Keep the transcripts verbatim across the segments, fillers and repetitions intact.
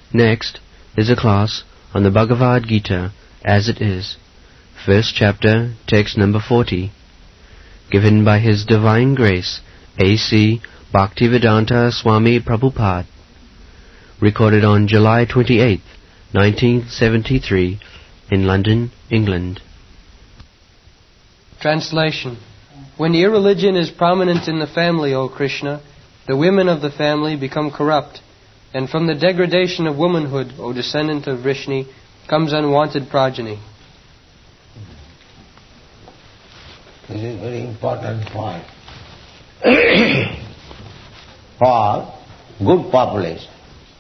Next is a class on the Bhagavad Gita as it is, first chapter, text number forty, given by His Divine Grace A C Bhaktivedanta Swami Prabhupada, recorded on July twenty-eighth, nineteen seventy-three, in London, England. Translation. When irreligion is prominent in the family, O Krishna, the women of the family become corrupt, and from the degradation of womanhood, O descendant of Vrishni, comes unwanted progeny. This is a very important point. For good population.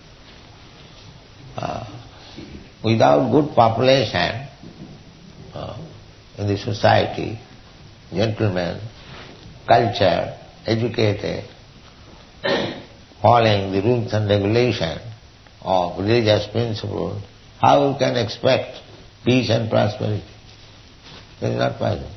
Uh, without good population uh, in the society, gentlemen, culture, educated, following the rules and regulations of religious principles, how you can expect peace and prosperity? It is not possible.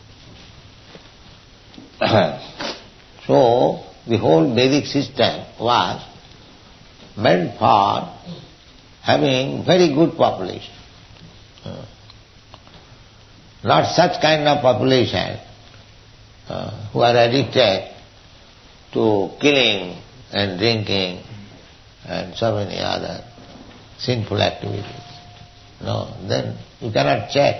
So, the whole Vedic system was meant for having very good population. Uh, not such kind of population uh, who are addicted to killing and drinking and so many other sinful activities. No, then you cannot check.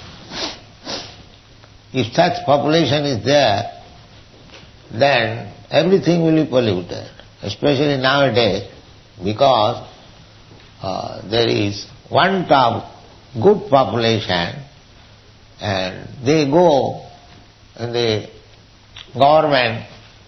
If such population is there, then everything will be polluted, especially nowadays, because uh, there is want of good population and they go in the government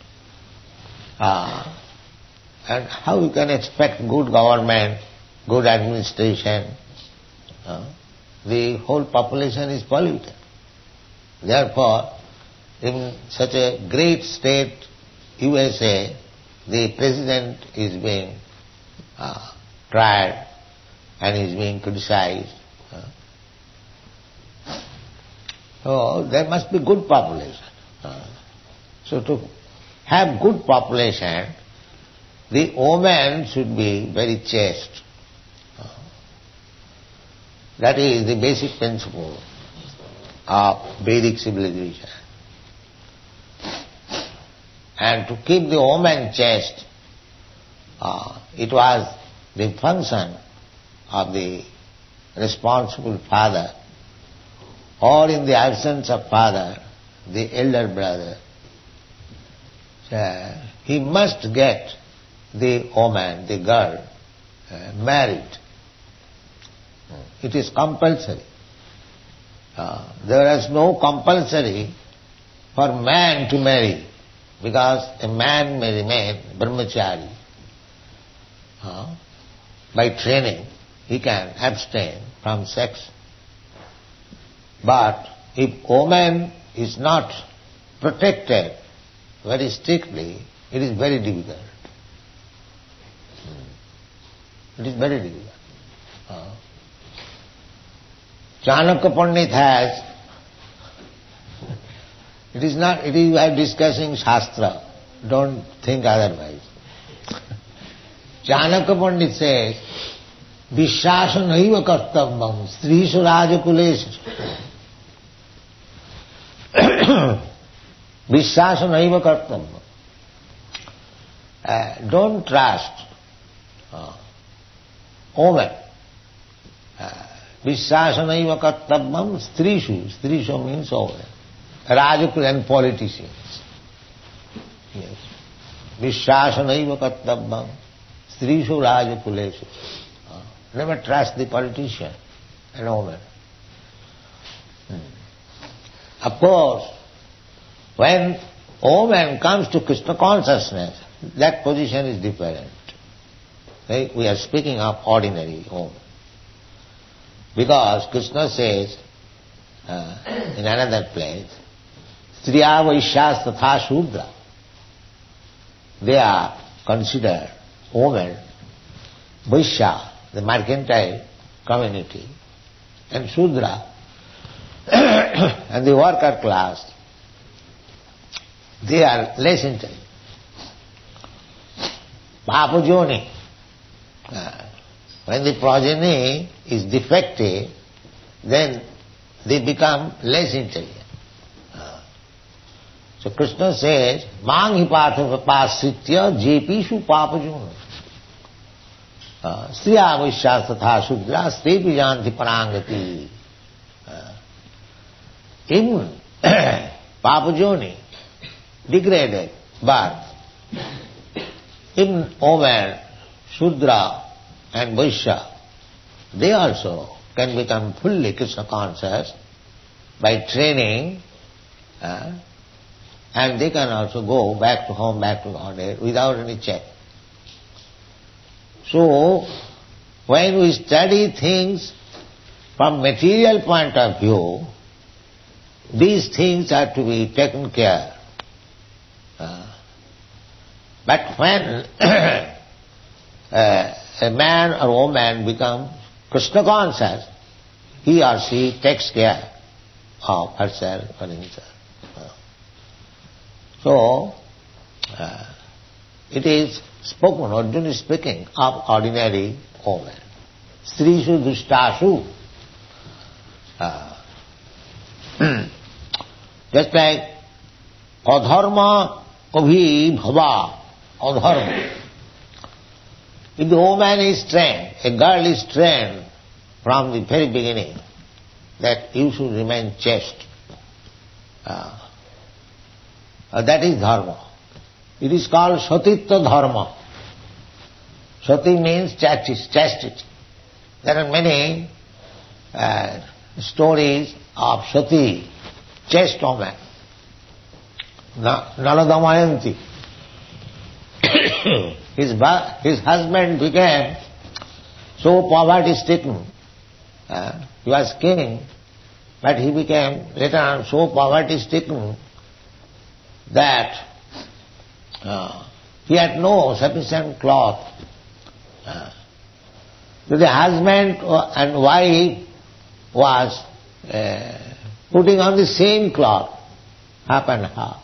uh, and how you can expect good government, good administration? Uh, the whole population is polluted. Therefore, in such a great state, U S A, the president is being uh, tried and is being criticized. Uh, so there must be good population. Uh, so to have good population, the woman should be very chaste. Uh, that is the basic principle of Vedic civilization. And to keep the woman chaste, uh, it was the function of the responsible father, or in the absence of father, the elder brother. Uh, he must get the woman, the girl, uh, married. It is compulsory. Uh, there is no compulsory for man to marry, because a man may remain brahmachari. Uh, by training, he can abstain from sex. But if woman is not protected very strictly, it is very difficult. It is very difficult. Uh, Chanakya Pandit has, it is not, it is we are discussing Shastra, don't think otherwise. Chanakya Pandit says, Vishwasa naiva kartavyam strishu rajakuleshu. Vishwasa naiva kartavyam. Uh, don't trust uh, woman. Uh, Vishwasa naiva kartavyam strishu. Strishu means woman. Rajakul and politicians. Yes. Vishwasa naiva kartavyam strishu rajakuleshu. Uh, never trust the politician and woman. Hmm. Of course, when woman comes to Krishna consciousness, that position is different. Right? We are speaking of ordinary woman. Because Krishna says uh, in another place, Striya Vaishyas Tatha Shudra. They are considered women, Vaishya, the mercantile community, and Shudra, and the worker class. They are less intelligent. Papajoni. Uh, when the progeny is defective, then they become less intelligent. Uh, so Krishna says, Mang hi patha pasitya jepishu papajuna. Striya vaishya tatha shudra stepi janti parangati. Uh, in papajoni, degraded birth, in woman, Shudra and Vaishya, they also can become fully Krishna conscious by training, uh, and they can also go back to home, back to Godhead without any check. So, when we study things from material point of view, these things are to be taken care. Uh, but when uh, a man or woman becomes Krishna conscious, he or she takes care of herself or himself. Uh, so, uh, it is spoken, Arjuna is speaking of ordinary woman. Strishu dushtashu. Uh, just like adharma abhi bhava, adharma. If the woman is trained, a girl is trained from the very beginning that you should remain chaste, uh, uh, that is dharma. It is called satitva dharma. Sati means chastity. There are many uh, stories of Sati, chaste woman. Nala Damayanti. his, his husband became so poverty-stricken. Uh, he was king, but he became later on so poverty-stricken that uh, he had no sufficient cloth. Uh, so the husband and wife was uh, putting on the same cloth, half and half.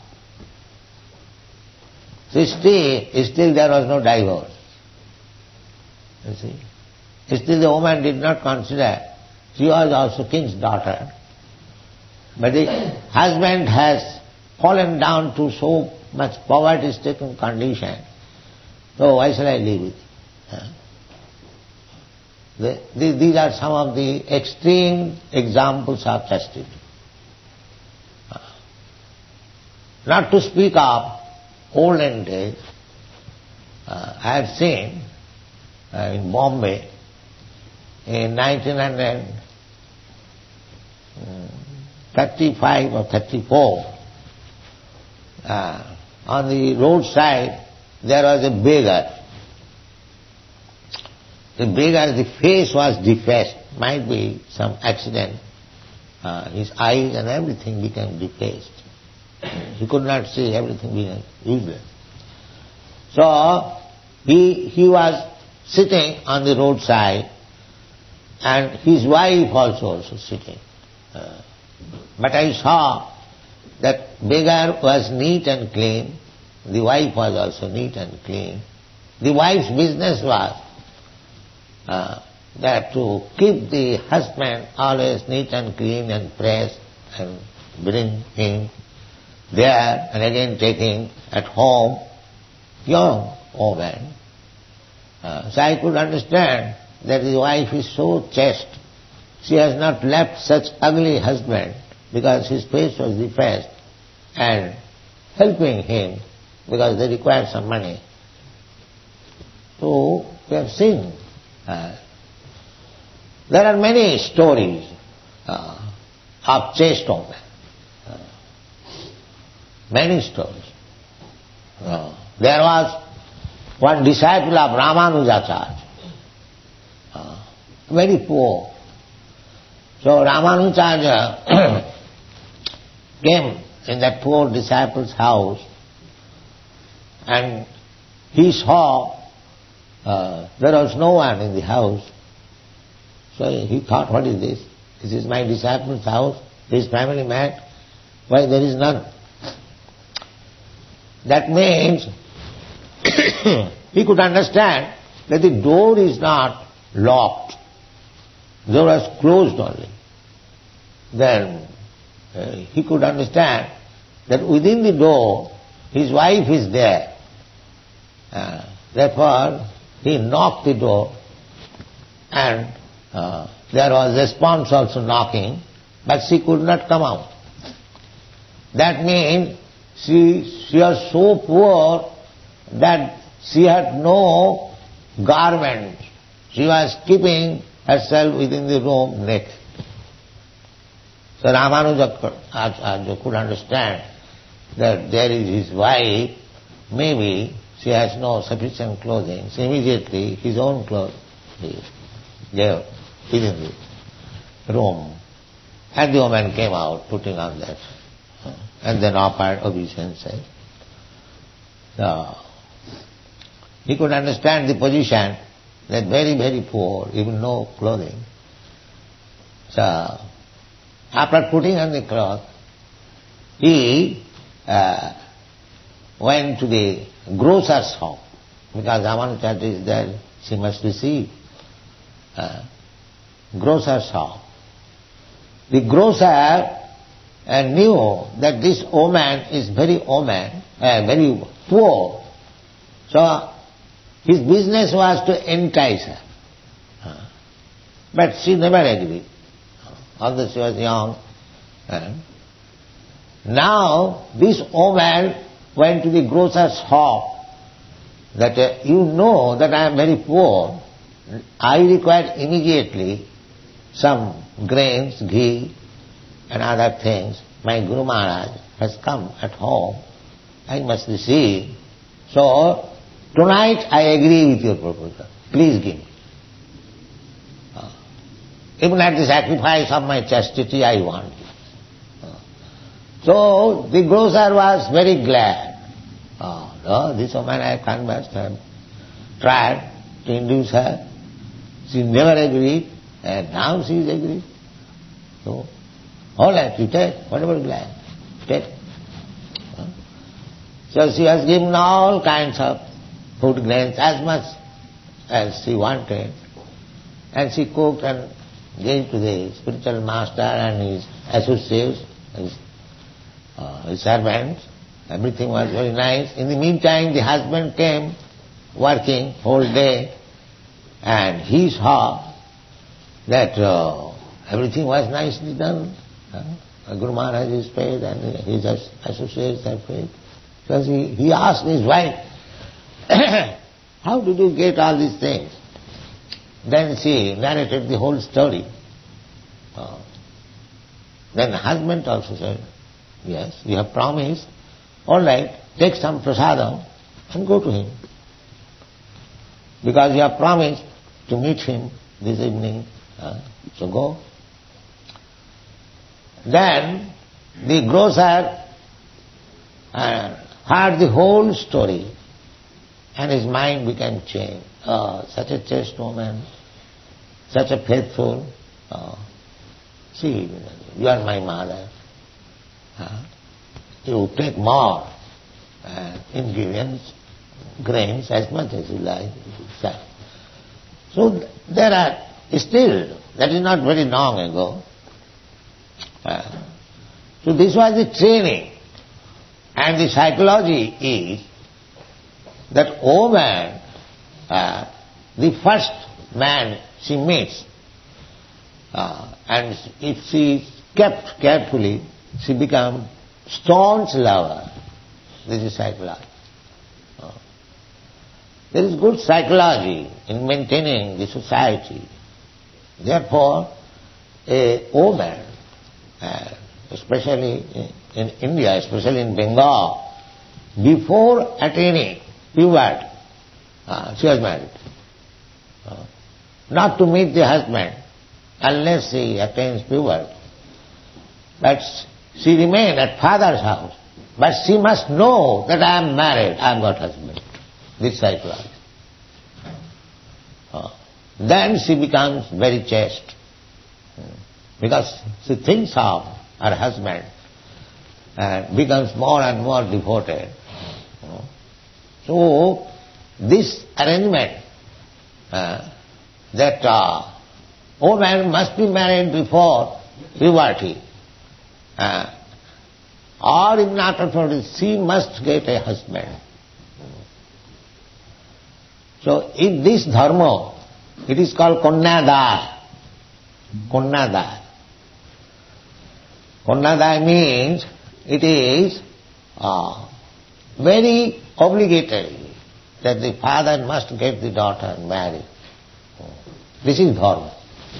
So still, still there was no divorce. You see, still the woman did not consider she was also king's daughter, but the husband has fallen down to so much poverty-stricken condition. So why shall I live with him? Huh? The, the, these are some of the extreme examples of chastity. Not to speak of olden days, uh, I have seen uh, in Bombay in nineteen thirty-five or thirty-four, uh, on the roadside there was a beggar. The beggar, the face was defaced, might be some accident. Uh, his eyes and everything became defaced. He could not see, everything being useless. So, he, he was sitting on the roadside and his wife also also sitting. Uh, but I saw that beggar was neat and clean. The wife was also neat and clean. The wife's business was uh, that to keep the husband always neat and clean and pressed and bring him there and again taking at home young woman. Uh, so I could understand that his wife is so chaste. She has not left such ugly husband because his face was defaced and helping him because they required some money. So we have seen uh, there are many stories uh, of chaste women. Uh, many stories. Uh, there was one disciple of Ramanujacharya, uh, very poor. So Ramanujacharya came in that poor disciple's house and he saw uh, there was no one in the house. So he thought, what is this? This is my disciple's house, this family man. Why there is none? That means he could understand that the door is not locked. The door was closed only. Then uh, he could understand that within the door his wife is there. Uh, therefore he knocked the door, and uh, there was response also knocking, but she could not come out. That means she, she was so poor that she had no garment. She was keeping herself within the room naked. So Ramanuja could understand that there is his wife, maybe she has no sufficient clothing. So immediately his own clothes he gave within the room. And the woman came out putting on that, and then offered obeisance. So he could understand the position, that very, very poor, even no clothing. So after putting on the cloth, he uh, went to the grocer's shop, because Ramanuja is there, she must receive. Uh, grocer's shop. The grocer uh, knew that this woman is very woman, uh, very poor. So his business was to entice her. Uh, but she never agreed, although she was young. Uh, now this woman went to the grocer's shop, that uh, you know that I am very poor, I require immediately some grains, ghee and other things. My Guru Maharaj has come at home, I must receive. So tonight I agree with your proposal, please give me. Uh, even at the sacrifice of my chastity I want you. Uh, so the grocer was very glad. Oh, no, this woman I conversed her, tried to induce her. She never agreed, and now she is agreed. So, all right, you take, whatever you like, take. Huh? So she has given all kinds of food grains, as much as she wanted, and she cooked and gave to the spiritual master and his associates, his, uh, his servants. Everything was very nice. In the meantime, the husband came working whole day, and he saw that uh, everything was nicely done. Uh, Guru Maharaj is paid and his associates are paid. So he, he asked his wife, how did you get all these things? Then she narrated the whole story. Uh, then the husband also said, yes, you have promised. All right, take some prasadam and go to him. Because you have promised to meet him this evening, uh, so go. Then the grocer uh, heard the whole story, and his mind became changed. Oh, such a chaste woman, such a faithful. Oh, see, you are my mother. Huh? You take more uh, ingredients, grains, as much as you like. So there are still, that is not very long ago. Uh, so this was the training, and the psychology is that woman, uh, the first man she meets, uh, and if she is kept carefully, she becomes staunch lover. This is psychology. Uh, there is good psychology in maintaining the society. Therefore, a woman, uh, especially in, in India, especially in Bengal, before attaining puberty, uh, she was married. Uh, not to meet the husband unless she attains puberty. But she remained at father's house. But she must know that I am married, I have got husband. This psychology. Uh, then she becomes very chaste. Because she thinks of her husband and becomes more and more devoted. So, this arrangement uh, that uh, woman must be married before puberty. Uh, or if not after, she must get a husband. So in this dharma, it is called Kanyadaya. Kanyadaya. Kanyadaya means it is uh, very obligatory that the father must get the daughter married. This is dharma.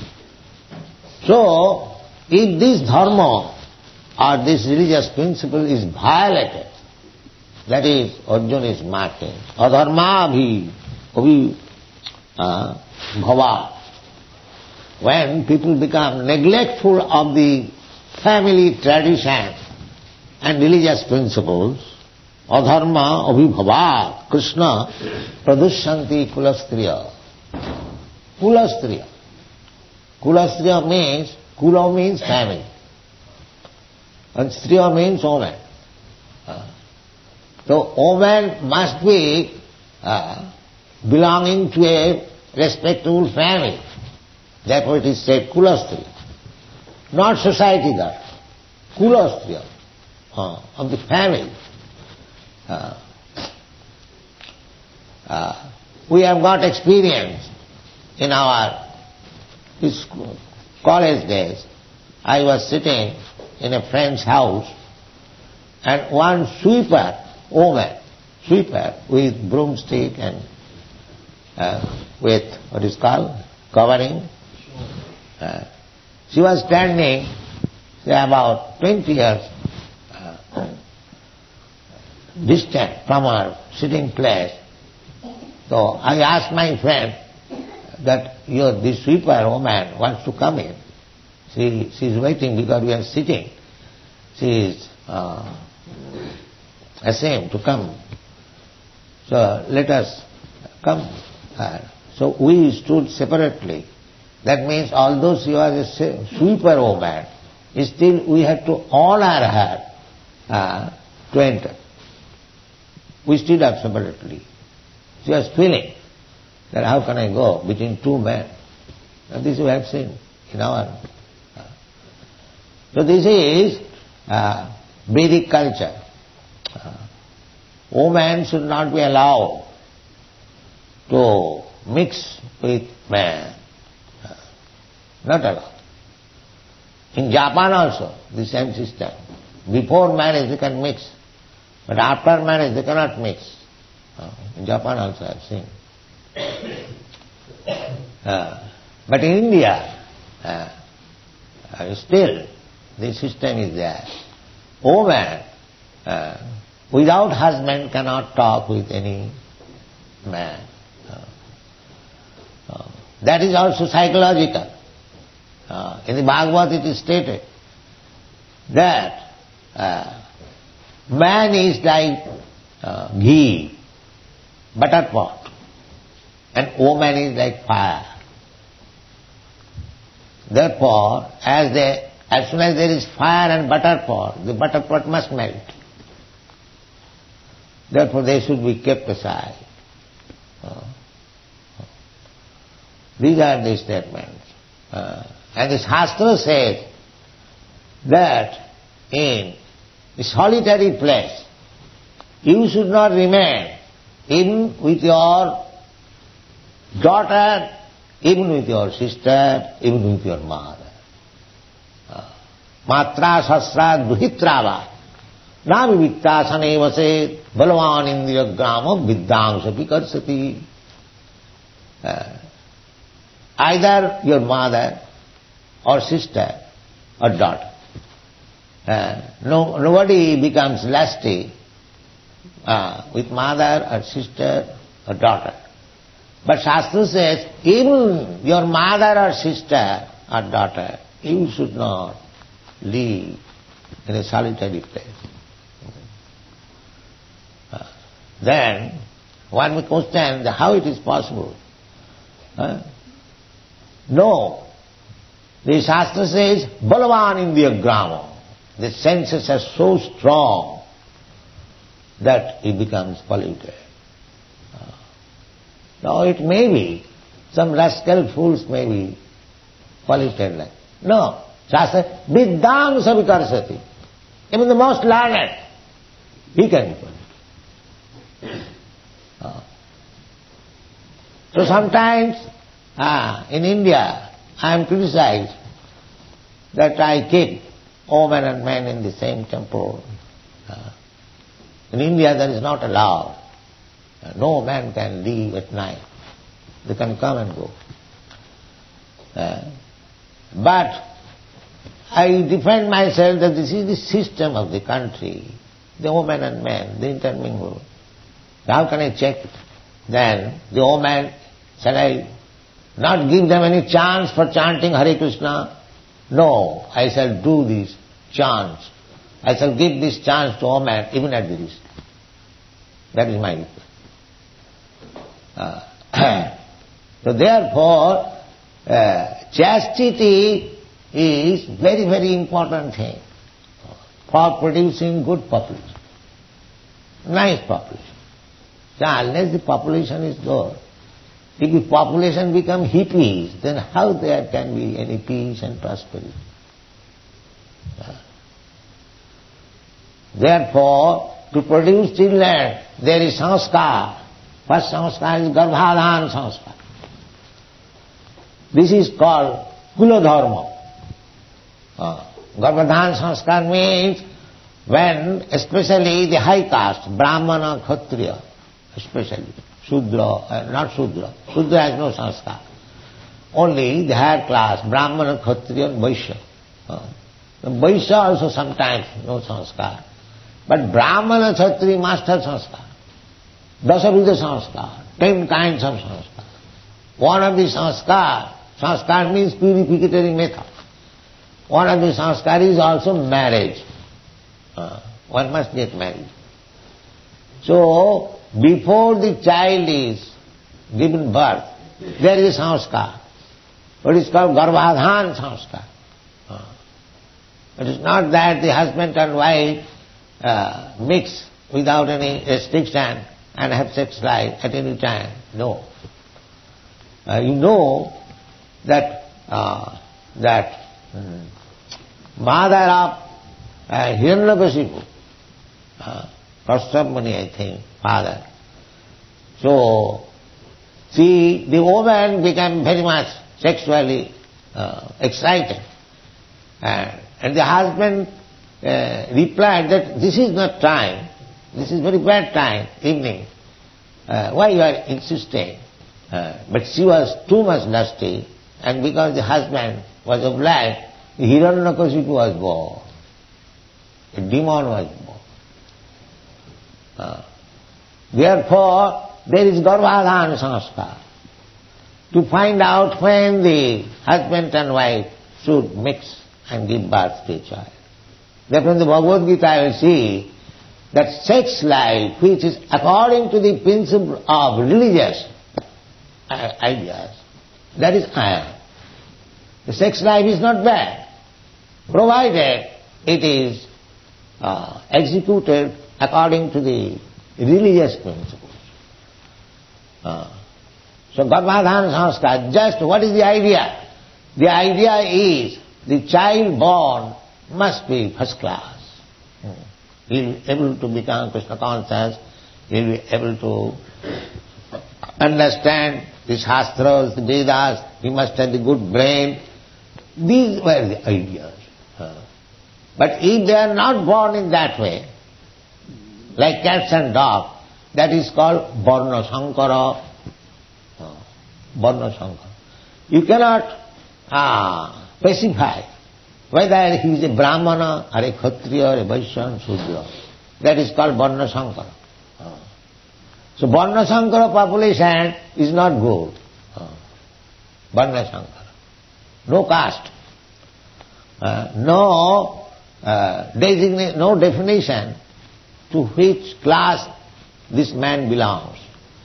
So, if this dharma or this religious principle is violated, that is, Arjuna is marking, adharma bhi abhi uh, bhava. When people become neglectful of the family tradition and religious principles, adharma abhibhava, Krishna pradushanti kulastriya. Kulastriya. Kulastriya means, kula means family. And striya means woman. Uh, so woman must be uh, belonging to a respectable family. Therefore it is said kulastriya. Not society that. Kulastriya. Uh, of the family. Uh, uh, we have got experience in our college days. I was sitting in a friend's house and one sweeper, woman, sweeper with broomstick and uh, with what is called covering. Uh, she was standing, say about twenty years uh, distant from her sitting place. So I asked my friend that your this sweeper woman wants to come in. She she is waiting because we are sitting. She is uh, ashamed to come. So let us come. Uh, so we stood separately. That means although she was a sweeper woman, still we had to honor her uh, to enter. We stood up separately. She was feeling that how can I go between two men? And this we have seen in our... Uh, so this is uh, Vedic culture. Uh, woman should not be allowed to mix with man. Uh, not allowed. In Japan also, the same system. Before marriage they can mix, but after marriage they cannot mix. Uh, in Japan also I have seen. Uh, but in India, uh, uh, still the system is there. Woman uh, without husband cannot talk with any man. Uh, uh, that is also psychological. Uh, in the Bhagavad it is stated that uh, man is like uh, ghee, butter pot. And woman is like fire. Therefore, as they, as soon as there is fire and butter pot, the butter pot must melt. Therefore, they should be kept aside. Uh, these are the statements. Uh, and the Shastra says that in a solitary place, you should not remain even with your daughter, even with your sister, even with your mother. Matra sasra duhitrava nami vittasane vase balavan indriya grama viddangsapi karsati. Either your mother or sister or daughter. Uh, no, nobody becomes lusty uh, with mother or sister or daughter. But Shastra says, even your mother or sister or daughter, you should not live in a solitary place. Uh, then, one may question how it is possible. Uh, no. The Shastra says, Balavan Indriya Grama. The senses are so strong that it becomes polluted. Uh, now it may be some rascal fools may be polluted like. No. Shastra, Viddham Savikarsati. Even the most learned, he can be polluted. Uh. So sometimes, ah, in India, I am criticized that I keep women and men in the same temple. Uh, in India there is not allowed. Uh, no man can leave at night. They can come and go. Uh, but I defend myself that this is the system of the country. The women and men, they intermingle. How can I check it? Then the woman, shall I not give them any chance for chanting Hare Krishna? No, I shall do this chance. I shall give this chance to woman even at the risk. That is my request. Uh, so therefore, uh, chastity is very, very important thing for producing good population, nice population. So unless the population is good, if the population become hippies, then how there can be any peace and prosperity? Uh, therefore, to produce children, there is sanskar. First sanskar is garbhadhan sanskar. This is called kula dharma. Uh, garbhadhan sanskar means when especially the high caste, Brahmana, Kshatriya, especially, Shudra, uh, not Shudra, Shudra has no sanskar. Only the higher class, Brahmana, Kshatriya and Vaishya. Uh, the Vaishya also sometimes no sanskar. But Brahmana, Kshatriya must have sanskar. Dasavidha sanskar, ten kinds of sanskar. One of the sanskar, sanskar means purificatory method. One of the sanskar is also marriage. Uh, one must get married. So, before the child is given birth, there is a sanskar. What is called garbhadhan sanskar. Uh, it is not that the husband and wife uh, mix without any restriction and have sex life at any time. No. Uh, you know that uh, that um, mother of uh, Hiranyakashipu, uh, Kashyap Muni, I think, father. So, see, the woman became very much sexually uh, excited. And, and the husband uh, replied that this is not time, this is very bad time, evening. Uh, why you are insisting? Uh, but she was too much lusty, and because the husband was obliged, Hiranyakashipu was born. A demon was born. Uh, therefore, there is garbhadhan sanskar. To find out when the husband and wife should mix and give birth to a child. Therefore in the Bhagavad Gita I will see that sex life, which is according to the principle of religious ideas, that is iron. The sex life is not bad, provided it is uh, executed according to the religious principles. Uh, so Garbhadhan sanskar, just what is the idea? The idea is the child born must be first class. He will be able to become Krishna conscious, he will be able to understand the Shastras, the Vedas, he must have the good brain. These were the ideas. But if they are not born in that way, like cats and dogs, that is called Varna Sankara. Varna Sankara. You cannot ah, specify whether he is a Brahmana or a Kshatriya or a Vaishya or Shudra. That is called Varna Sankara. So Varna Sankara population is not good. Varna Sankara. No caste. Uh, no uh, designate, no definition to which class this man belongs.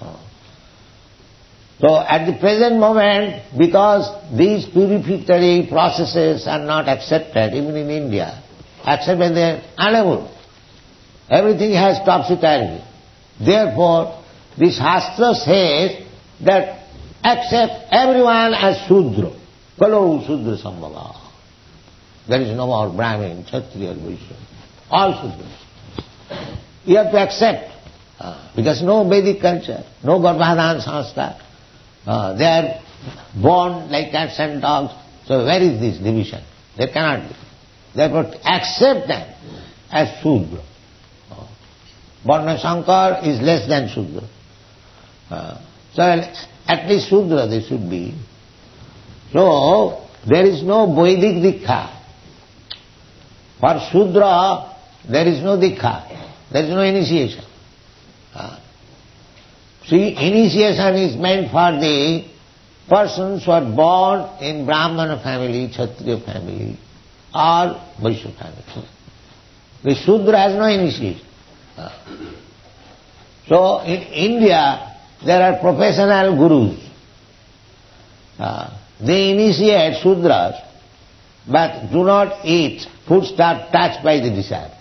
So at the present moment, because these purificatory processes are not accepted, even in India, except when they are unable, everything has topsy-turvy. Therefore, the Shastra says that accept everyone as Shudra. Kalo Shudra Sambhava. There is no more Brahmin, Kshatriya, Vaishya. All Shudras. You have to accept. Uh, because no Vedic culture, no Garbhadhan Sanskar. Uh, they are born like cats and dogs. So where is this division? There cannot be. Therefore accept them as Shudra. Uh, Varna Shankar is less than Shudra. Uh, so at least Shudra they should be. So there is no Vedic Dikha. For Shudra there is no Dikha. There is no initiation. Uh, see, initiation is meant for the persons who are born in Brahmana family, Kshatriya family, or Vaishya family. The Shudra has no initiation. Uh, so in India, there are professional gurus. Uh, they initiate Shudras, but do not eat foodstuff touched by the disciple.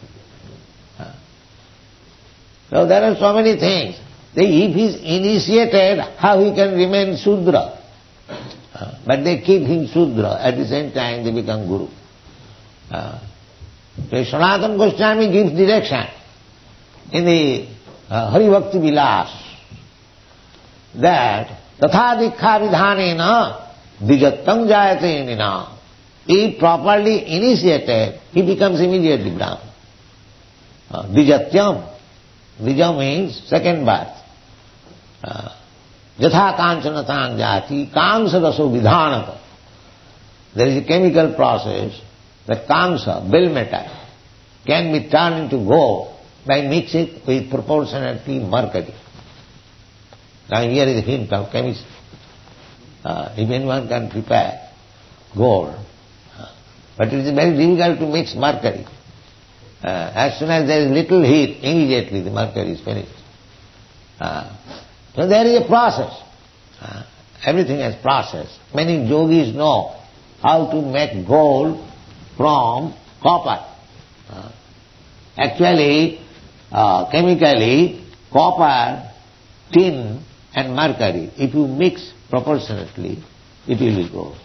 So there are so many things. If he is initiated, how he can remain Shudra? Uh, but they keep him Shudra. At the same time, they become Guru. Uh, so Sanatana Goswami gives direction in the uh, Hari Bhakti Vilas that Tatha Dikha Vidhanena Dijattam Jayate Nina. If properly initiated, he becomes immediately Brahman. Uh, Dijatyam. Dija means second birth. Jatha kanchana tang jati, kamsa raso vidhanata. There is a chemical process that kamsa, bell metal, can be turned into gold by mixing with proportionately mercury. Now here is a hint of chemistry. Uh, if anyone can prepare gold, uh, but it is very difficult to mix mercury. Uh, as soon as there is little heat, immediately the mercury is finished. Uh, so there is a process. Uh, everything has process. Many yogis know how to make gold from copper. Uh, actually, uh, chemically, copper, tin and mercury, if you mix proportionately, it will be gold.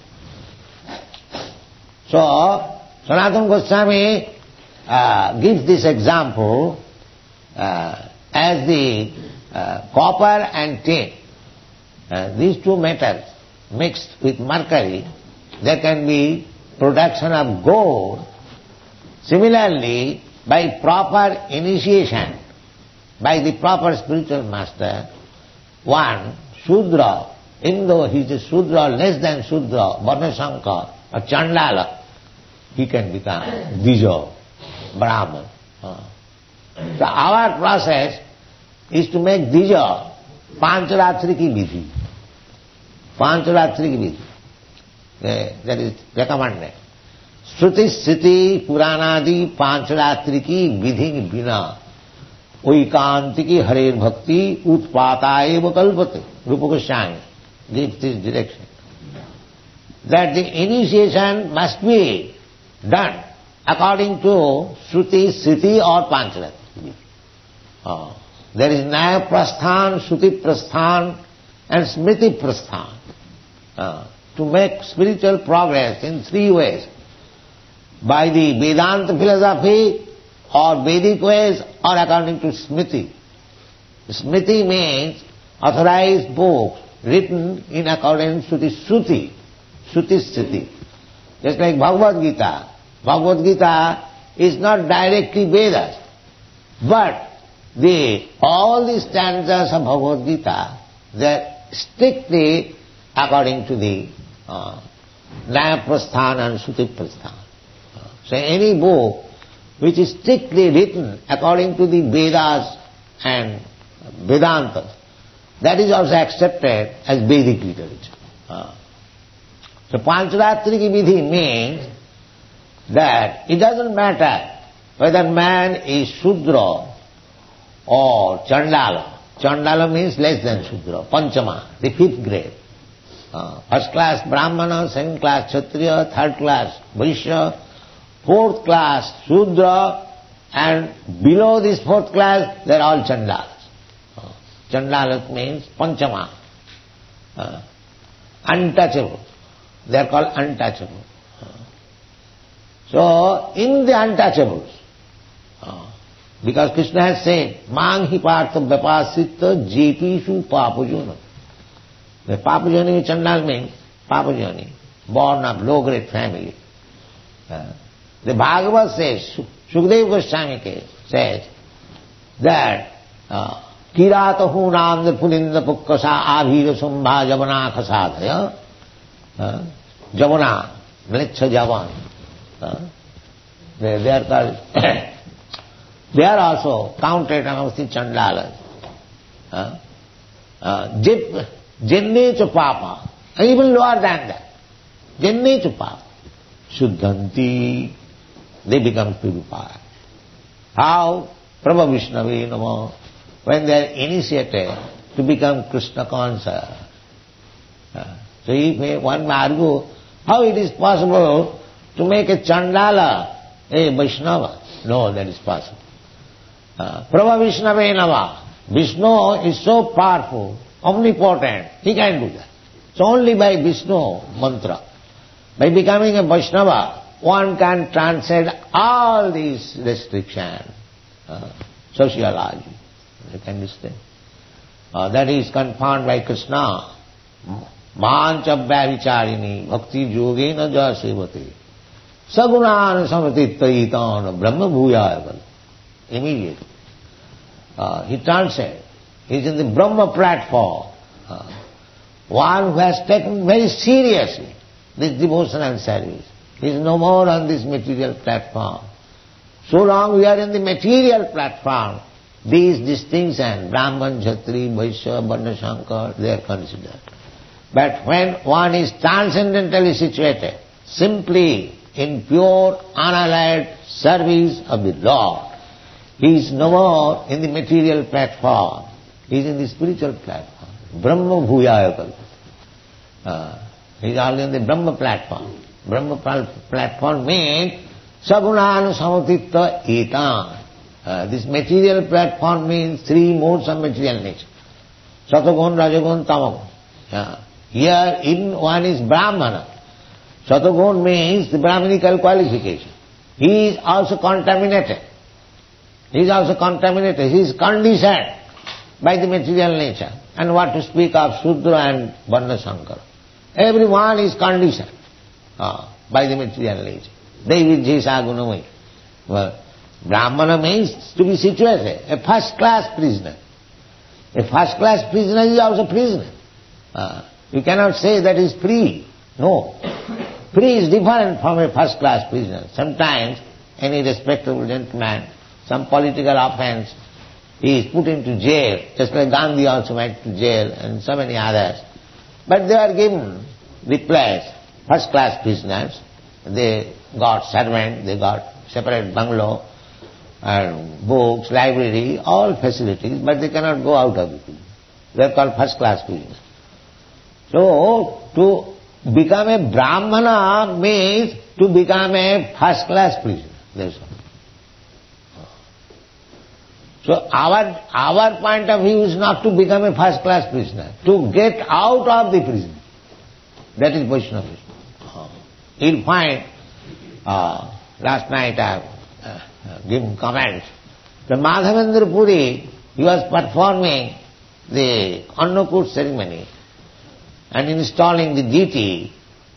So, Sanatana Goswami Uh, gives this example uh, as the uh, copper and tin. Uh, these two metals mixed with mercury, there can be production of gold. Similarly, by proper initiation, by the proper spiritual master, one Shudra, even though he is a Shudra, less than Shudra, Varna Shankar or Chandala, he can become Dija, Brahman. Uh. So our process is to make Dija Pancharatri ki vidhi. Pancharatri ki vidhi. Uh, that is recommended. Shruti Sriti Puranadi Pancharatri ki vidhi bina Oikanti ki Harer Bhakti Utpata eva kalpate. Rupa Goswami gives this direction. That the initiation must be done according to Shruti, Sriti or Pancharatri. Uh, there is Nyaya Prasthan, Shruti Prasthan and Smriti Prasthan. Uh, to make spiritual progress in three ways. By the Vedanta philosophy or Vedic ways or according to Smriti. Smriti means authorized books written in accordance to the Shruti, Shruti Sriti. Just like Bhagavad Gita. Bhagavad Gita is not directly Vedas, but the all the stanzas of Bhagavad Gita, they are strictly according to the uh, Nyaya Prasthan and Shruti Prasthan. Uh, so any book which is strictly written according to the Vedas and Vedantas, that is also accepted as Vedic literature. Uh, so Pancharatri ki vidhi means that it doesn't matter whether man is Shudra or Chandala. Chandala means less than Shudra, Panchama, the fifth grade. Uh, first class Brahmana, second class Kshatriya, third class Vaishya, fourth class Shudra, and below this fourth class they are all Chandalas. Uh, Chandalas means Panchama. uh, untouchable. They are called untouchable. Uh, so, in the untouchables, uh, because Krishna has said, Mang hi partha vyapasita jepishu papajuna. The papajani Chandal means papajani, born of low-grade family. Uh, the Bhagavad says, Sukadeva Goswami says, that Kirata hunam pulinda pukkasa abhira sambha javana khasadaya. Javana, mlecha javan. They, they are called, they are also counted amongst the Chandalas. Jenne cha papa, even lower than that. Jenne cha papa. Shuddhanti, they become purified. How? Prabha Vishnave Namo, when they are initiated to become Krishna conscious. So if may, one may argue, how it is possible to make a Chandala a Vaishnava? No, that is possible. Uh, Prabha Vishnave Nama, Vishnu is so powerful, omnipotent, he can do that. So only by Vishnu mantra, by becoming a Vaishnava, one can transcend all these restrictions. Uh, sociology, you can understand. Uh, that is confirmed by Krishna. Mancha vyavicharini bhakti yogena ja sevate sagunan samatitaitan brahma bhuyaya. Immediately. Uh, he transcends. He is in the Brahma platform. Uh, one who has taken very seriously this devotion and service. He is no more on this material platform. So long we are in the material platform, these distinctions, Brahman, Kshatri, Vaishya, Varna, Shankar, they are considered. But when one is transcendentally situated, simply in pure, unallied service of the Lord, he is no more in the material platform, he is in the spiritual platform. Brahma Bhuyaya. Uh, he is already in the Brahma platform. Brahma platform means Sagunan samatitta etan. Uh, this material platform means three modes of material nature. Satagun, Rajagun, Tamagun. Uh, here in one is Brahmana. Satagun means the Brahminical qualification. He is also contaminated. He is also contaminated. He is conditioned by the material nature. And what to speak of Sudra and Varna Shankara. Everyone is conditioned uh, by the material nature. Devi Jesa Gunamai. Well, Brahmana means to be situated, a first class prisoner. A first class prisoner is also prisoner. Uh, you cannot say that is free. No. Free is different from a first class prisoner. Sometimes any respectable gentleman, some political offense, he is put into jail, just like Gandhi also went to jail and so many others. But they are given the place, first class prisoners. They got servant, they got separate bungalow, and books, library, all facilities, but they cannot go out of the prison. They are called first class prisoners. So, to become a Brahmana means to become a first class prisoner. That's all. So our, our point of view is not to become a first class prisoner, to get out of the prison. That is Vaishnavism. You'll find, uh, last night I have uh, given comments, that Madhavendra Puri, he was performing the Annakut ceremony and installing the deity.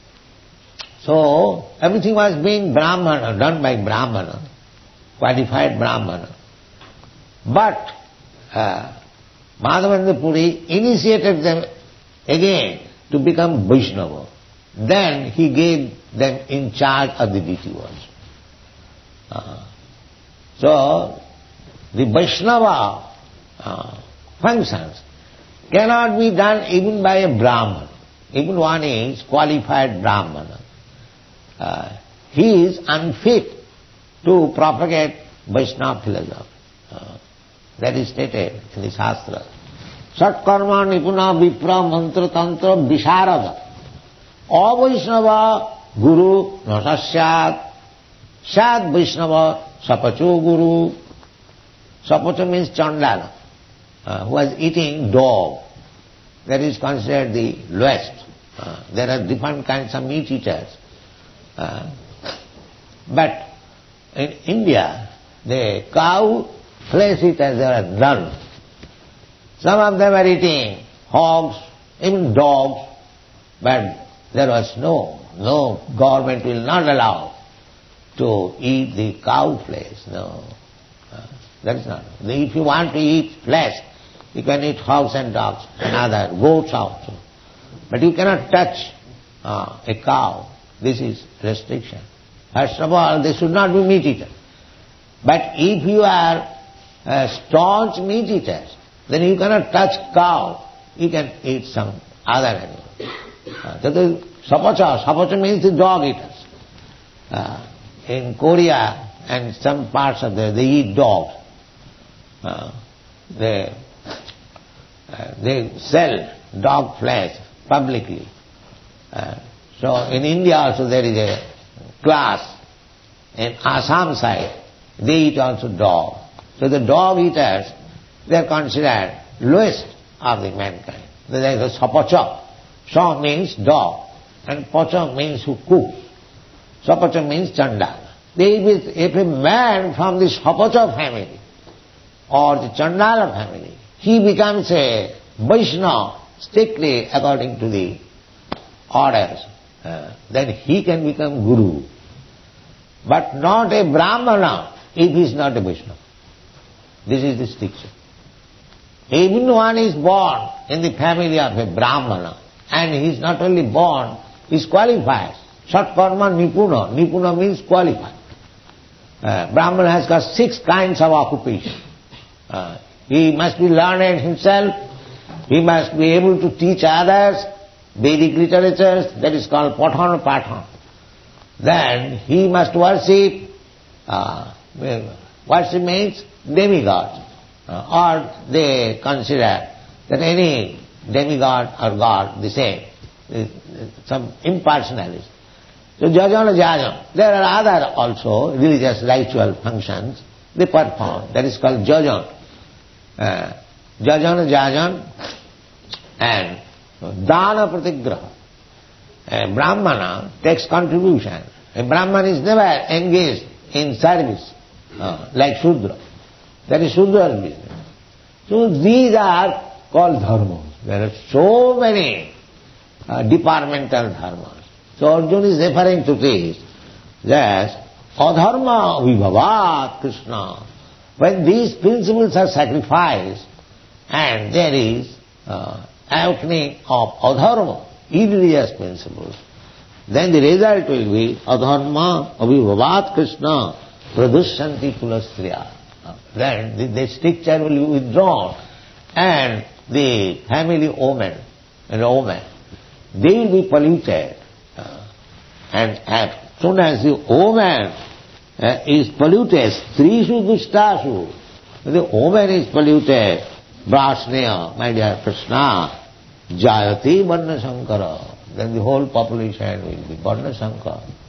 So everything was being Brahmana, done by Brahmana, qualified Brahmana. But uh, Madhavendra Puri initiated them again to become Vaishnava. Then he gave them in charge of the deity also. Uh, so, the Vaishnava uh, functions cannot be done even by a Brahman. Even one is qualified Brahmana. Uh, he is unfit to propagate Vaishnava philosophy. Uh, that is stated in the Shastra. Sat karma nipuna vipra mantra tantra visharada. Avaishnava guru nasasyat. Sat Vaishnava sapacho guru. Sapacho means Chandala, uh, who was eating dog. that is considered the lowest. Uh, there are different kinds of meat eaters. Uh, but in India, the cow flesh eaters, there are none. Some of them are eating hogs, even dogs, but there was no, no, government will not allow to eat the cow flesh, no. Uh, that is not. If you want to eat flesh, you can eat hogs and dogs and other, goats also. But you cannot touch uh, a cow. This is restriction. First of all, they should not be meat eaters. But if you are uh, staunch meat eaters, then you cannot touch cow. You can eat some other animal. Uh, that is sapacha. Sapacha means the dog eaters. Uh, in Korea and some parts of the, they eat dogs. Uh, they uh, they sell dog flesh publicly. Uh, so in India also there is a class. In Assam side, they eat also dog. So the dog eaters, they are considered lowest of the mankind. There is a sapacha. Sa means dog, and pacha means who cooks. Sapacha means chandala. If, if a man from the sapacha family or the chandala family, he becomes a Vaishnava strictly according to the orders, uh, then he can become guru. But not a Brahmana if he is not a Vaishnava. This is the distinction. Even one is born in the family of a Brahmana, and he is not only born, he is qualified. Satkarma Nipuna. Nipuna means qualified. Uh, Brahmana has got six kinds of occupation. Uh, he must be learned himself, he must be able to teach others Vedic literatures, that is called Pathan Pathan. Then he must worship, uh, worship means demigods, uh, or they consider that any demigod or god the same, some impersonality. So Jajana Jajana, there are other also religious ritual functions they perform, that is called Jajana. Uh, Jajana Jajana and Dana Pratigraha. A Brahmana takes contribution. A Brahman is never engaged in service uh, like Shudra. That is Shudra's business. So these are called dharmas. There are so many uh, departmental dharmas. So Arjuna is referring to this, that adharma vibhavat Krishna. When these principles are sacrificed and there is uh, awakening of adharma, irreligious principles, then the result will be adharma abhibhavat Krishna pradushanti kulastriya. Then the, the stricture will be withdrawn and the family woman and woman, they will be polluted. Uh, and as soon as the woman uh, is polluted, strishu dushtashu, the woman is polluted, brasneya, my dear Krishna, jayati varna sankara, then the whole population will be varna sankara.